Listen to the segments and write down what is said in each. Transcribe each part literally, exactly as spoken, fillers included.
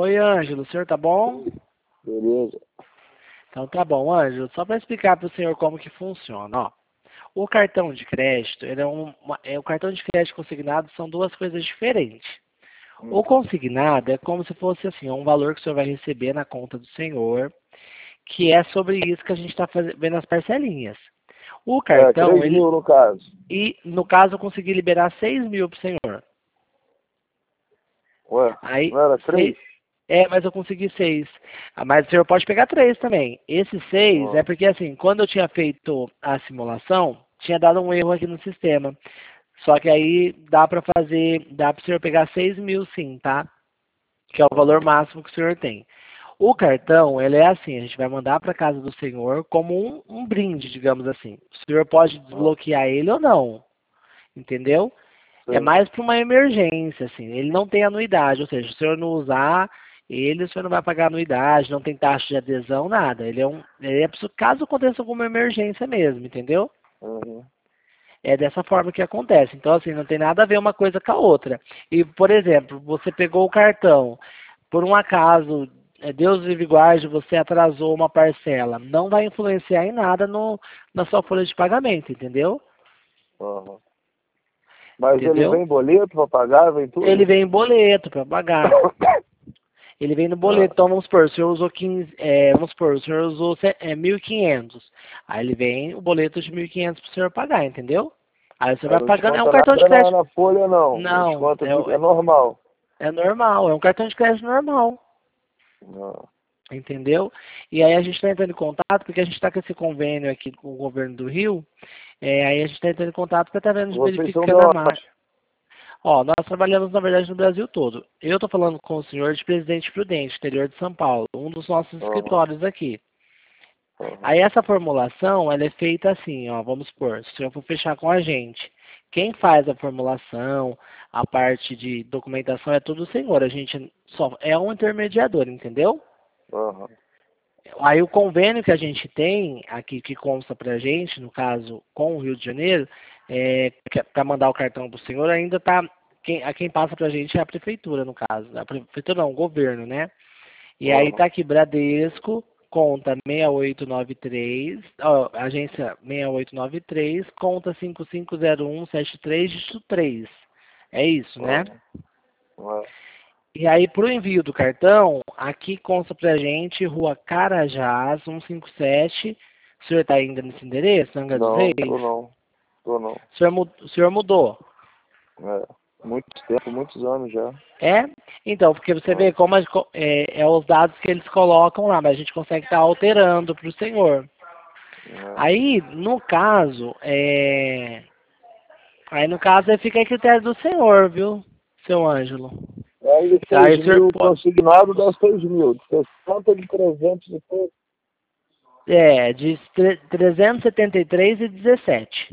Oi, Ângelo, o senhor tá bom? Beleza. Então tá bom, Ângelo, só para explicar para o senhor como que funciona, ó. O cartão de crédito, ele é um, uma- é, o cartão de crédito consignado são duas coisas diferentes. O Hum. consignado é como se fosse assim, um valor que o senhor vai receber na conta do senhor, que é sobre isso que a gente está vendo as parcelinhas. O É, cartão, três ele, mil no caso. e no caso eu consegui liberar seis mil para o senhor. Ué, Aí, não era seis, três? é, mas eu consegui seis. Ah, mas o senhor pode pegar três também. Esse seis é Ah, porque, assim, quando eu tinha feito a simulação, tinha dado um erro aqui no sistema. Só que aí dá pra fazer, dá pro senhor pegar seis mil sim, tá? Que é o valor aham. máximo que o senhor tem. O cartão, ele é assim, a gente vai mandar para casa do senhor como um, um brinde, digamos assim. O senhor pode Ah, desbloquear ele ou não, entendeu? É sim. mais para uma emergência, assim. Ele não tem anuidade, ou seja, se o senhor não usar ele, o senhor não vai pagar anuidade, não tem taxa de adesão, nada. Ele é um, ele é pra- caso aconteça alguma emergência mesmo, entendeu? Uhum. É dessa forma que acontece. Então, assim, não tem nada a ver uma coisa com a outra. E, por exemplo, você pegou o cartão, por um acaso, é, Deus livre e guarde, você atrasou uma parcela, não vai influenciar em nada no, na sua folha de pagamento, entendeu? Aham. Mas ele Entendeu? vem boleto pra pagar, vem Ele tudo? vem em boleto para pagar. Ele vem no Ah, boleto, então vamos supor, o senhor usou quinze, é, vamos supor, o senhor usou ce- é, mil e quinhentos. Aí ele vem o boleto de mil e quinhentos para o senhor pagar, entendeu? Aí você aí vai não pagando, é um desconta cartão de nada na, crédito. na folha, não. Não Não, desconta, de, é é, normal. é normal, é um cartão de crédito normal, Ah. entendeu? E aí a gente está entrando em contato, porque a gente está com esse convênio aqui com o governo do Rio, é, aí a gente está entrando em contato para estar vendo, Vocês são de verificando a marca. onde? Ó, nós trabalhamos, na verdade, no Brasil todo. Eu estou falando com o senhor de Presidente Prudente, interior de São Paulo, um dos nossos Aham, escritórios aqui. aham, Aí essa formulação, ela é feita assim, ó, vamos supor, se eu for fechar com a gente, quem faz a formulação, a parte de documentação é tudo o senhor, a gente só é um intermediador, entendeu? aham. Aí o convênio que a gente tem aqui, que consta pra gente, no caso com o Rio de Janeiro, é, para mandar o cartão pro senhor, ainda tá, quem, a quem passa pra gente é a prefeitura, no caso, a prefeitura não, o governo, né? E aí Aham. tá aqui Bradesco, conta seis oito nove três, ó, agência seis oito nove três, conta cinco cinco zero um sete três, dígito três. É isso, né? Aham. É. E aí pro envio do cartão, aqui consta pra gente Rua Carajás, cento e cinquenta e sete. O senhor tá ainda nesse endereço, Angra dos Não, Reis? tô não. Tô não. O senhor, mu- o senhor mudou? É. Muito tempo, muitos anos já. É? Então, porque você Ah, vê como a- é, é os dados que eles colocam lá, mas a gente consegue estar alterando para o senhor. é. Aí, no caso, é... aí no caso aí fica a critério do senhor, viu, seu Ângelo? Aí Aí seis o senhor mil pode... consignado dá seis mil. De sessenta de trezentos e pouco. É, de tre- trezentos e setenta e três e dezessete.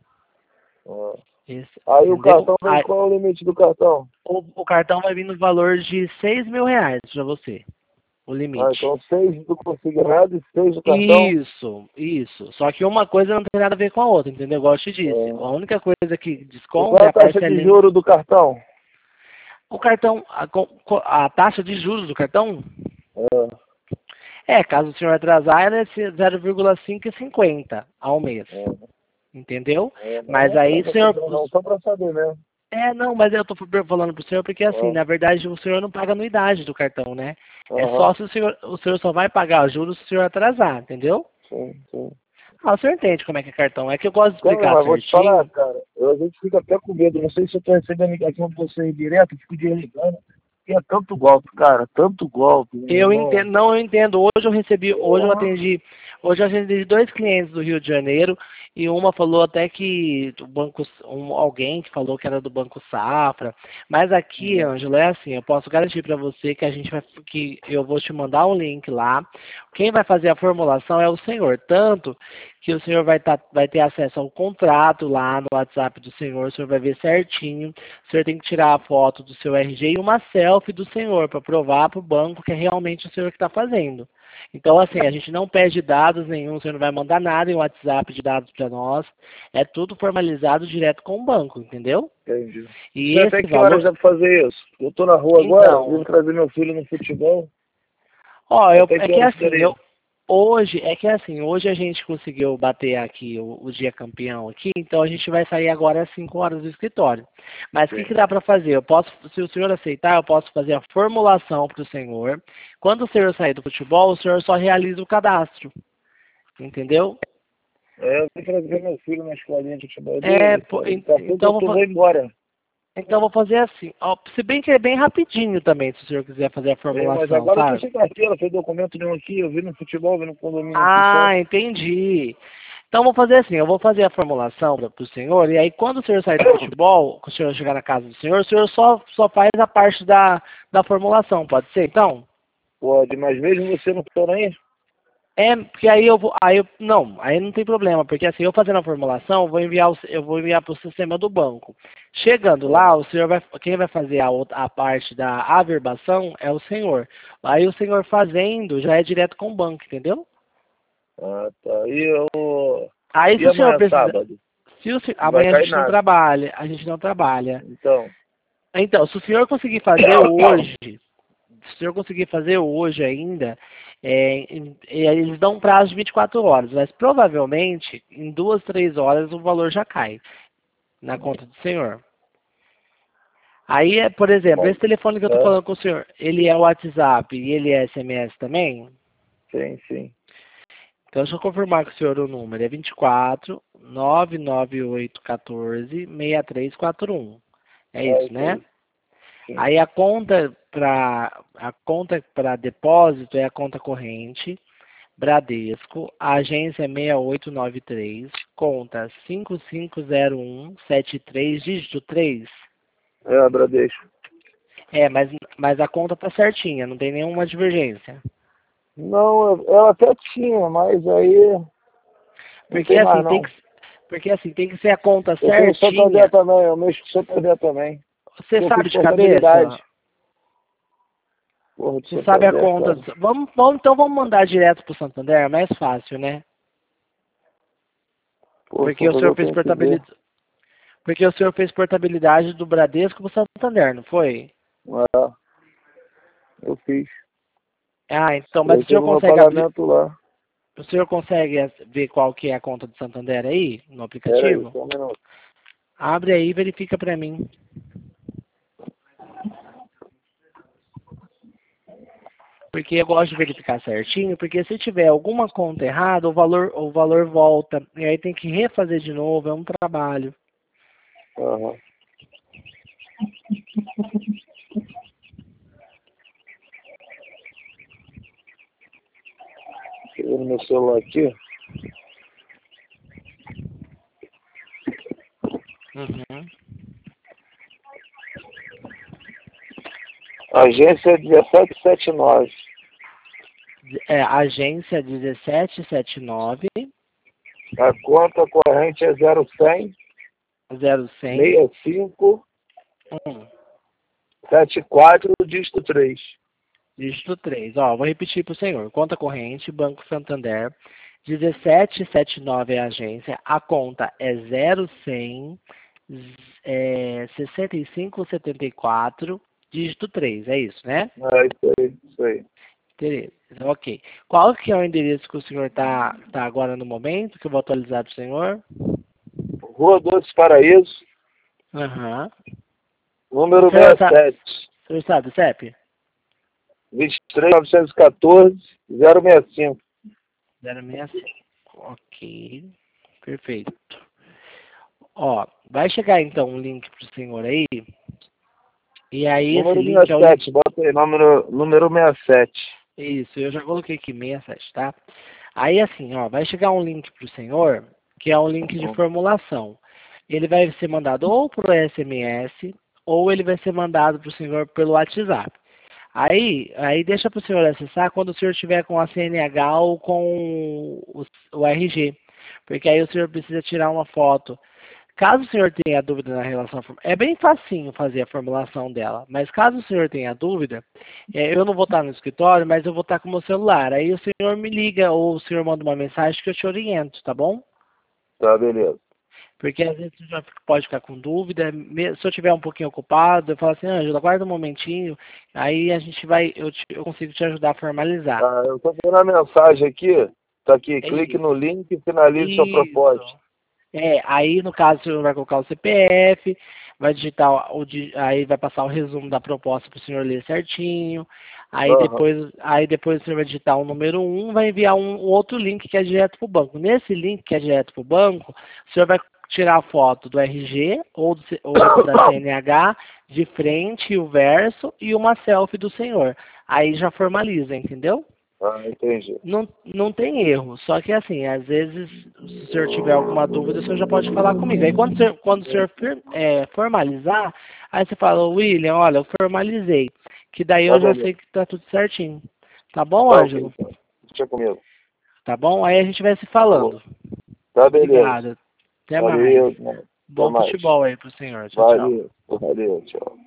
Ah. Isso, Aí o entendeu? cartão vem, Aí, qual é o limite do cartão? o, o cartão vai vir no valor de seis mil reais para você, o Ah, limite. então seis do consignado e seis do cartão? Isso, isso. Só que uma coisa não tem nada a ver com a outra, entendeu? Igual eu te disse. A Ah. única coisa que E qual desconta é é a a taxa de parcelinha. juro do cartão? O cartão, a, co- co- a taxa de juros do cartão, Ah, é, caso o senhor atrasar, ela é zero vírgula cinco e cinquenta ao mês. ah, Entendeu? ah, mas Mas não aí, atrasa senhor. tudo não, só pra saber mesmo. É, não, mas eu tô falando pro senhor porque assim, Ah, na verdade, o senhor não paga anuidade do cartão, né? É só aham, se o senhor. O senhor só vai pagar juros se o senhor atrasar, entendeu? sim, sim. Ah, o senhor entende como é que é cartão. É que eu gosto de Cara, explicar mas vou te falar, certinho. cara, eu, a gente fica até com medo, não sei se eu tô recebendo ligação de você direto, eu fico desligando, porque é tanto golpe, cara, tanto golpe, meu Eu irmão. entendo, não, eu entendo. Hoje eu recebi, hoje eu Porra. atendi, hoje eu atendi dois clientes do Rio de Janeiro e uma falou até que o banco, um, alguém que falou que era do Banco Safra. Mas aqui, Uhum. Ângelo, é assim, eu posso garantir para você que a gente vai, que eu vou te mandar um link lá. Quem vai fazer a formulação é o senhor, tanto que o senhor vai, tá, vai ter acesso ao contrato lá no WhatsApp do senhor, o senhor vai ver certinho. O senhor tem que tirar a foto do seu R G e uma selfie do senhor para provar para o banco que é realmente o senhor que está fazendo. Então, assim, a gente não pede dados nenhum, você não vai mandar nada em WhatsApp de dados para nós. É tudo formalizado direto com o banco, entendeu? Entendi. E Você esse até que valor... horas dá pra fazer isso? Eu tô na rua agora, Então, vim trazer meu filho no futebol. ó, eu, Até é que que horas assim, daria? eu, hoje, é que assim, hoje a gente conseguiu bater aqui o, o dia campeão aqui, então a gente vai sair agora às cinco horas do escritório. Mas o que, Sim. que dá para fazer? Eu posso, se o senhor aceitar, eu posso fazer a formulação para o senhor. Quando o senhor sair do futebol, o senhor só realiza o cadastro. Entendeu? É, eu vim trazer meu filho na escolinha de futebol É, dele, pô, cara. en- Daqui a pouco então eu vou, tô, fa- vou embora. então vou fazer assim. Ó, se bem que é bem rapidinho também, se o senhor quiser fazer a É, mas formulação, agora eu tô sabe? sem carteira, sem documento nenhum aqui. Eu vim no futebol, vim no condomínio aqui só. Ah, entendi. Então vou fazer assim, eu vou fazer a formulação para o senhor, e aí quando o senhor sair do futebol, quando o senhor chegar na casa do senhor, o senhor só, só faz a parte da, da formulação, pode ser então? Pode, mas mesmo você não for aí? É, porque aí eu vou, aí eu, não, aí não tem problema, porque assim, eu fazendo a formulação, eu vou enviar, o- eu vou enviar para o sistema do banco. Chegando lá, o senhor vai, quem vai fazer a, outra- a parte da averbação é o senhor. Aí o senhor fazendo já é direto com o banco, entendeu? Ah, tá. E, eu... Aí e se o senhor amanhã, precisa, sábado? se o, se- Não vai amanhã a cair gente não nada. trabalha, a gente não trabalha. Então, Então, se o senhor conseguir fazer hoje, se o senhor conseguir fazer hoje ainda, é, em- é, eles dão um prazo de vinte e quatro horas, mas provavelmente em duas, três horas o valor já cai na conta do senhor. Aí, é, por exemplo, mas, esse telefone que eu estou é, falando com o senhor, ele é WhatsApp e ele é S M S também? sim, sim. Então, deixa eu confirmar com o senhor o número. É vinte e quatro, nove nove oito um quatro, seis três quatro um. É É isso, isso né? aí. Sim. Aí a conta para a conta para depósito é a conta corrente Bradesco, a agência é seis oito nove três, conta cinco cinco zero um sete três, dígito três. É, Bradesco. É, mas, mas a conta tá certinha, não tem nenhuma divergência. Não, eu- ela até tinha, mas aí não Porque tem mais assim, tem que, não. porque assim, tem que ser a conta Eu tenho certinha. Santander também, eu mexo com Santander também. Você Eu sabe fiz de portabilidade. cabeça? Porra, de Você sabe a Santander, conta? cara. do- Vamos, vamos, então vamos mandar direto pro Santander, é mais fácil, né? Pô, Porque o Santander senhor eu fez tenho que ver. portabilidade. Porque o senhor fez portabilidade do Bradesco pro Santander, não foi? É, eu fiz. Ah, então, mas Eu o senhor tenho meu consegue abrir, pagamento lá. o senhor consegue ver qual que é a conta do Santander aí, no Pera aí, aplicativo? só um minuto. Abre aí e verifica pra mim. Porque eu gosto de verificar certinho, porque se tiver alguma conta errada, o valor, o valor volta. E aí tem que refazer de novo, é um trabalho. Aham. Deixa eu ver no meu celular aqui. Uhum. Agência dezessete setenta e nove. É, agência dezessete setenta e nove, A conta corrente é zero cem, zero cem, sessenta e cinco, um, setenta e quatro, dígito três. dígito três. Ó, vou repetir para o senhor. Conta corrente, Banco Santander, dezessete setenta e nove é a agência, a conta é zero cem, é, sessenta e cinco setenta e quatro, dígito três, é isso, né? É isso aí, isso aí. Beleza, ok. Qual que é o endereço que o senhor está tá agora no momento, que eu vou atualizar para o senhor? Rua Doce Paraíso, Aham. O número senhor, sa sessenta e sete, o senhor sabe o C E P? vinte e três, novecentos e quatorze, zero sessenta e cinco. zero sessenta e cinco. Ok. Perfeito. Ó, vai chegar então um link para o senhor aí. E aí esse Número link é o link. sessenta e sete, bota aí, número, número sessenta e sete. Isso, eu já coloquei aqui sessenta e sete, tá? Aí assim, ó, vai chegar um link para o senhor, que é um link de formulação. Ele vai ser mandado ou por S M S, ou ele vai ser mandado para o senhor pelo WhatsApp. Aí, aí deixa para o senhor acessar quando o senhor estiver com a C N H ou com o, o R G. Porque aí o senhor precisa tirar uma foto Caso o senhor tenha dúvida na relação, é bem facinho fazer a formulação dela, mas caso o senhor tenha dúvida, é, eu não vou estar no escritório, mas eu vou estar com o meu celular. Aí o senhor me liga ou o senhor manda uma mensagem que eu te oriento, tá bom? Tá, beleza. Porque às vezes você já pode ficar com dúvida. me- Se eu estiver um pouquinho ocupado, eu falo assim, Ângela, aguarda um momentinho, aí a gente vai, eu, te- eu consigo te ajudar a formalizar. Ah, eu tô vendo a mensagem aqui. Tá aqui, É clique isso. no link e finalize seu propósito. Isso. É, aí no caso o senhor vai colocar o C P F, vai digitar o, di- aí vai passar o resumo da proposta para o senhor ler certinho. Aí Aham. depois, aí depois o senhor vai digitar o número um, vai enviar um, um outro link que é direto para o banco. Nesse link que é direto para o banco, o senhor vai tirar a foto do R G ou, do, C- ou da C N H de frente, o verso e uma selfie do senhor. Aí já formaliza, entendeu? Ah, entendi. Não, não tem erro, só que assim, às vezes, se o senhor tiver alguma dúvida, o senhor já pode falar comigo. Aí quando o senhor, quando o senhor fir- é, formalizar, aí você fala, William, olha, eu formalizei, que daí Tá, eu já beleza. sei que tá tudo certinho. Tá bom, Tá ok, Ângelo? então. Deixa comigo. Tá bom? Aí a gente vai se Falou. falando. Tá, beleza. Obrigado. Até mais. Valeu, mano. Até Bom mais. futebol aí pro senhor. Tchau, tchau. Valeu. Valeu, tchau.